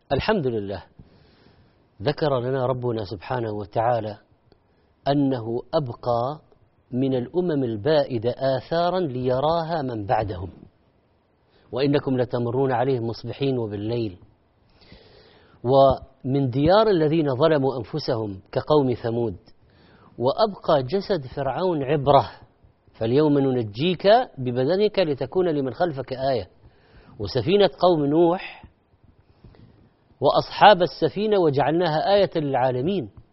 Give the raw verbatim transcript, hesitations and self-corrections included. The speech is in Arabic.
الحمد لله، ذكر لنا ربنا سبحانه وتعالى أنه أبقى من الأمم البائدة آثارا ليراها من بعدهم، وإنكم لتمرون عليهم مصبحين وبالليل. ومن ديار الذين ظلموا أنفسهم كقوم ثمود. وأبقى جسد فرعون عبرة، فاليوم ننجيك ببدنك لتكون لمن خلفك آية. وسفينة قوم نوح وأصحاب السفينة وجعلناها آية للعالمين.